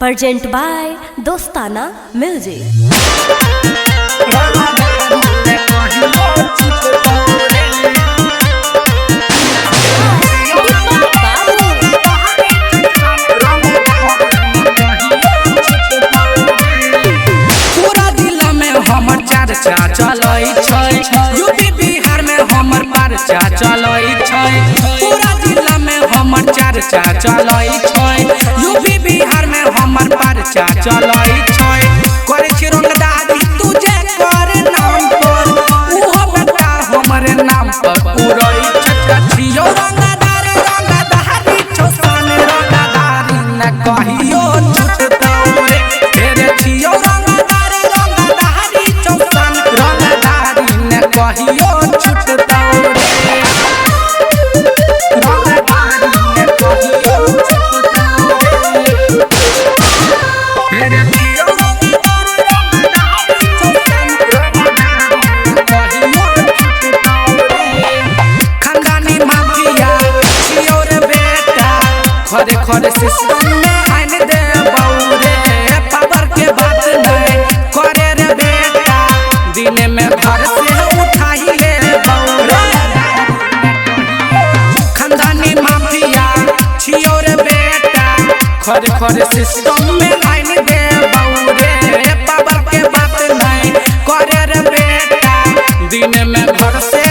Present by Dostana Music. चर्चा चलै छै यूपी बिहार में हमर परचा चलै छै पूरा जिला में हमर चर्चा चलै छै यूपी बिहार में हमर परचा चलै छै करे छी रंगदारी तुझे कर नाम पर उहो बेटा हमरे नाम पर उड़ै छै कथियो रंगदारी छोसन रंगदारी न कहियो छुटतौ रे तेरे छियो कहियो छुटतौ रे रंगदारी ने कहियो छुटतौ रे तेरे जियो रंगदारी कहियो छुटतौ रे खानदानी माफिया छियो रे बेटा खरे खरे सिस्टम में आइन दे बौरे पावर के बात नहीं करे रे बेटा दिन में घर से खरे खरे सिस्टम में आइन दे बौरे पावर के बात नहीं करे रे बेटा दिन में घर से